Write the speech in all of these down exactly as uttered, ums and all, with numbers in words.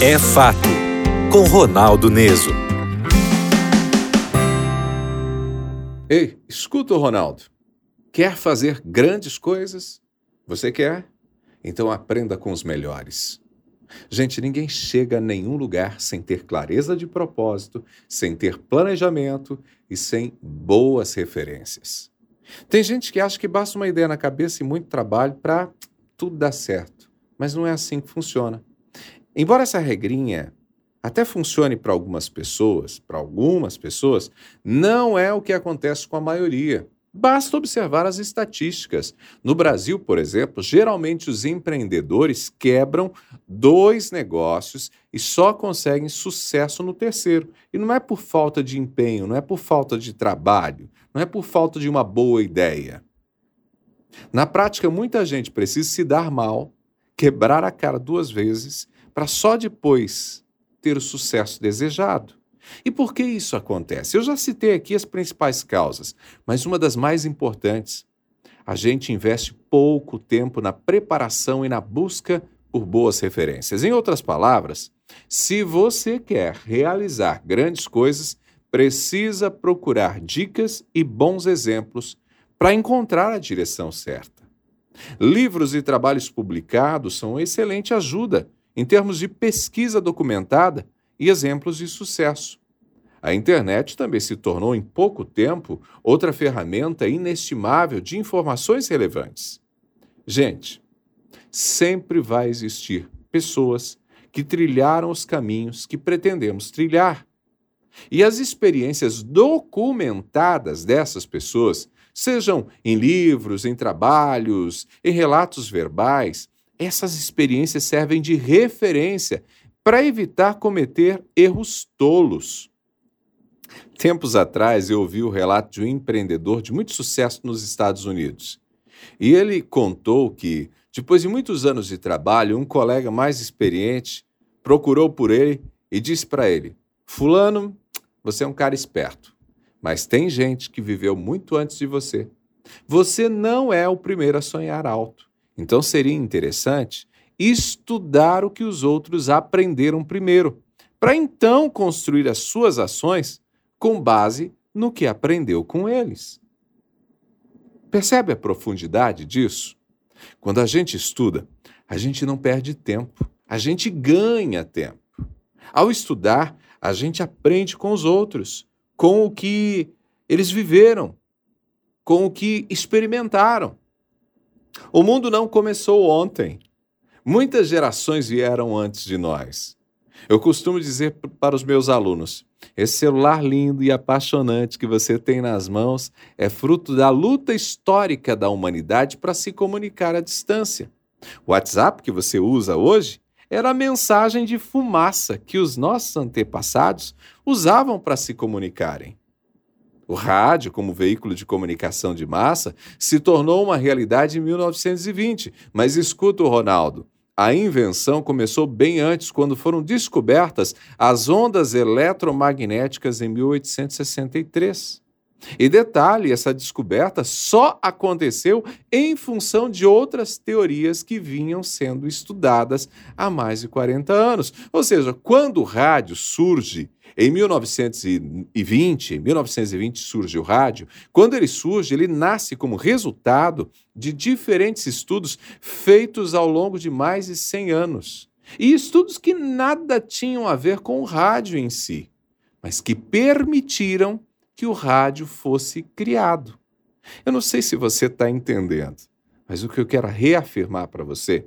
É Fato, com Ronaldo Neso. Ei, escuta o Ronaldo. Quer fazer grandes coisas? Você quer? Então aprenda com os melhores. Gente, ninguém chega a nenhum lugar sem ter clareza de propósito, sem ter planejamento e sem boas referências. Tem gente que acha que basta uma ideia na cabeça e muito trabalho para tudo dar certo, mas não é assim que funciona. Embora essa regrinha até funcione para algumas pessoas, para algumas pessoas, não é o que acontece com a maioria. Basta observar as estatísticas. No Brasil, por exemplo, geralmente os empreendedores quebram dois negócios e só conseguem sucesso no terceiro. E não é por falta de empenho, não é por falta de trabalho, não é por falta de uma boa ideia. Na prática, muita gente precisa se dar mal, quebrar a cara duas vezes, para só depois ter o sucesso desejado. E por que isso acontece? Eu já citei aqui as principais causas, mas uma das mais importantes, a gente investe pouco tempo na preparação e na busca por boas referências. Em outras palavras, se você quer realizar grandes coisas, precisa procurar dicas e bons exemplos para encontrar a direção certa. Livros e trabalhos publicados são uma excelente ajuda em termos de pesquisa documentada e exemplos de sucesso. A internet também se tornou, em pouco tempo, outra ferramenta inestimável de informações relevantes. Gente, sempre vai existir pessoas que trilharam os caminhos que pretendemos trilhar. E as experiências documentadas dessas pessoas, sejam em livros, em trabalhos, em relatos verbais, essas experiências servem de referência para evitar cometer erros tolos. Tempos atrás, eu ouvi o relato de um empreendedor de muito sucesso nos Estados Unidos. E ele contou que, depois de muitos anos de trabalho, um colega mais experiente procurou por ele e disse para ele: "Fulano, você é um cara esperto, mas tem gente que viveu muito antes de você. Você não é o primeiro a sonhar alto. Então seria interessante estudar o que os outros aprenderam primeiro, para então construir as suas ações com base no que aprendeu com eles." Percebe a profundidade disso? Quando a gente estuda, a gente não perde tempo, a gente ganha tempo. Ao estudar, a gente aprende com os outros, com o que eles viveram, com o que experimentaram. O mundo não começou ontem. Muitas gerações vieram antes de nós. Eu costumo dizer para os meus alunos: esse celular lindo e apaixonante que você tem nas mãos é fruto da luta histórica da humanidade para se comunicar à distância. O WhatsApp que você usa hoje era a mensagem de fumaça que os nossos antepassados usavam para se comunicarem. O rádio, como veículo de comunicação de massa, se tornou uma realidade em mil novecentos e vinte. Mas escuta o Ronaldo. A invenção começou bem antes, quando foram descobertas as ondas eletromagnéticas em mil oitocentos e sessenta e três. E detalhe, essa descoberta só aconteceu em função de outras teorias que vinham sendo estudadas há mais de quarenta anos. Ou seja, quando o rádio surge em mil novecentos e vinte, em mil novecentos e vinte surge o rádio, quando ele surge, ele nasce como resultado de diferentes estudos feitos ao longo de mais de cem anos. E estudos que nada tinham a ver com o rádio em si, mas que permitiram que o rádio fosse criado. Eu não sei se você está entendendo, mas o que eu quero reafirmar para você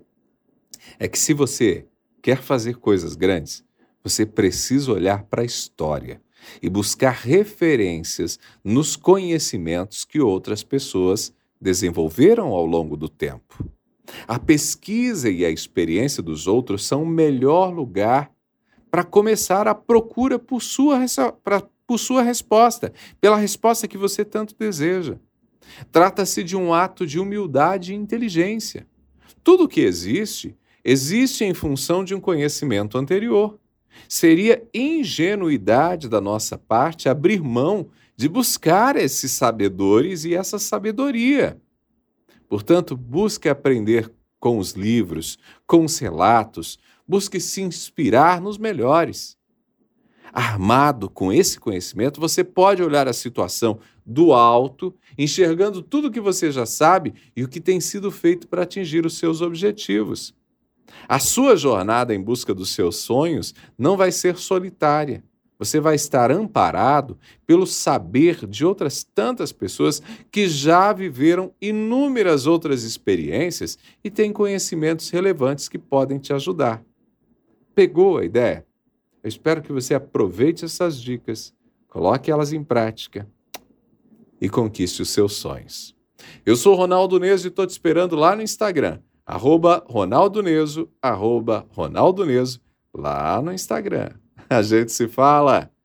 é que se você quer fazer coisas grandes, você precisa olhar para a história e buscar referências nos conhecimentos que outras pessoas desenvolveram ao longo do tempo. A pesquisa e a experiência dos outros são o melhor lugar para começar a procura por sua, pra, por sua resposta, pela resposta que você tanto deseja. Trata-se de um ato de humildade e inteligência. Tudo o que existe, existe em função de um conhecimento anterior. Seria ingenuidade da nossa parte abrir mão de buscar esses sabedores e essa sabedoria. Portanto, busque aprender com os livros, com os relatos, Busque se inspirar nos melhores. Armado com esse conhecimento, você pode olhar a situação do alto, enxergando tudo o que você já sabe e o que tem sido feito para atingir os seus objetivos. A sua jornada em busca dos seus sonhos não vai ser solitária. Você vai estar amparado pelo saber de outras tantas pessoas que já viveram inúmeras outras experiências e têm conhecimentos relevantes que podem te ajudar. Pegou a ideia? Eu espero que você aproveite essas dicas, coloque elas em prática e conquiste os seus sonhos. Eu sou Ronaldo Neso e estou te esperando lá no Instagram, arroba Ronaldo Neso, arroba Ronaldo Neso, lá no Instagram. A gente se fala!